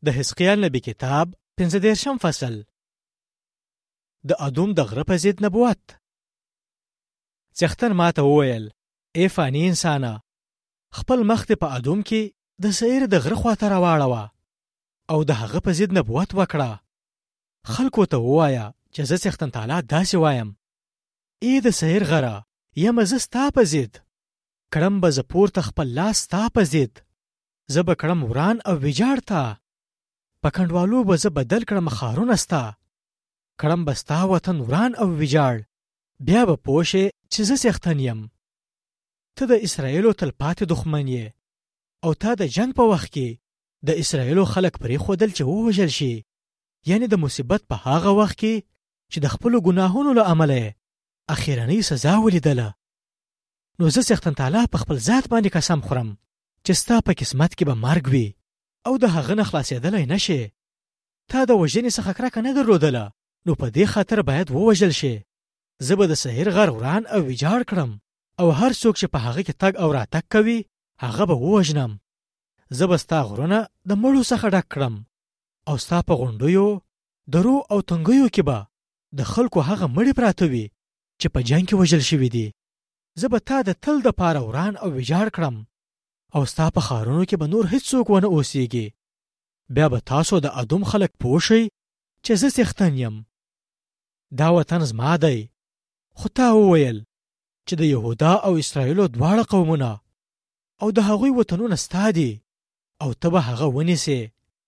د حزقیال نبی کتاب 15 فصل. د ادوم د غره په ضد نبوت. څښتن ماته وویل: ای فانی انسانه، خپل مخ دې په ادوم کې د سعیر د غره خواته راواړوه او د هغه په ضد نبوت وکړه. خلکو ته ووایه چې زه څښتن تعالی داسې وایم: ای د سعیر غره، یم زه ستا په ضد. کړم به زه پورته خپل لاس ستا په ضد. زه به کړم وران او ویجاړ ته. په کنډوالو به زه بدل کړم ښارونه ستا. کړم به ستا وطن وران او ویجاړ. بیا به پوه شې چې زه څښتن یم. ته د اسرائیلو تلپاتې دښمن یې او تا د جنگ په وخت کې د اسرائیلو خلک پرېښودل چې ووژل شي، یعنی د مصیبت په هغه وخت کې چې د خپلو ګناهونو له امله یې اخرنۍ سزا ولیدله. نو زه څښتن تعالی په خپل ذات باندې قسم خورم چې ستا په قسمت کې به مرګ وي او د هغه نه خلاصېدلی نه شي. تا د وژنې څخه کرکه نه درلودله، نو په دې خاطر باید ووژل شي. زه به د سعیر غر وران او ویجاړ کړم او هر څوک چې په هغه کې تګ او راتګ کوي هغه به ووژنم. زه به ستا غرونه د مړو څخه ډک کړم او ستا په غونډیو، درو او تنګیو کې به د خلکو هغه مړي پراته وي چې په جنګ کې وژل شوي دي. زه به تا د تل دپاره وران او ویجاړ کړم او ستا په ښارونو کې به نور هیڅوک ونه اوسیږي. بیا به تاسو د ادوم خلک پوه شئ چې زه څښتن یم. دا وطن زما دی. خو تا وویل چې د یهودا او اسرائیلو دواړه قومونه او د هغوی وطنونه ستا دي او ته به هغه ونیسې.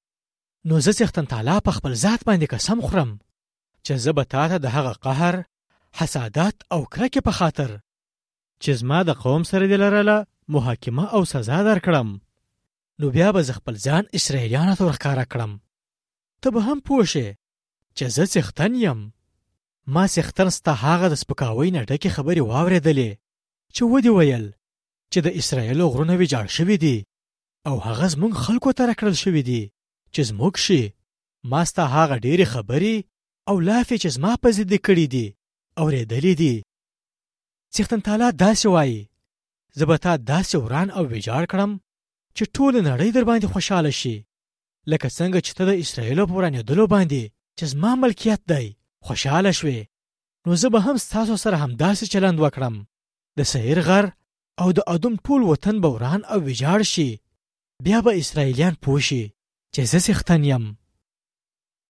نو زه څښتن تعالی په خپل ذات باندې قسم خورم چې زه به تا ته د هغه قهر، حسادت او کرکې په خاطر چې زما د قوم سره دې لرله محاکمه او سزا درکړم. نو بیا به زه خپل ځان اسرائیلیانو ته ورښکاره کړم. ته به هم پوه شې چې زه څښتن یم. ما څښتن ستا هغه د سپکاوۍ نه ډکې خبرې واورېدلې چې ودې ویل چې د اسرائیلو غرونه ویجاړ شوي دي او هغه زموږ خلکو ته راکړل شوي دي چې زموږ شي. ما ستا هغه ډېرې خبرې او لافې چې زما په ضد کړي دي اورېدلې دي. څښتن تعالی داسې وایي: زه به تا داسې وران او ویجاړ کړم چې ټوله نړۍ در باندې خوشحاله شي، لکه څنګه چې ته د اسرائیلو په ورانېدلو باندې چې زما ملکیت دی خوشحاله شوې. نو زه به هم ستاسو سره همداسې چلند وکړم. د سعیر غر او د ادوم ټول وطن به وران او ویجاړ شي. بیا به اسرائیلیان پوه شي چې زه څښتن یم.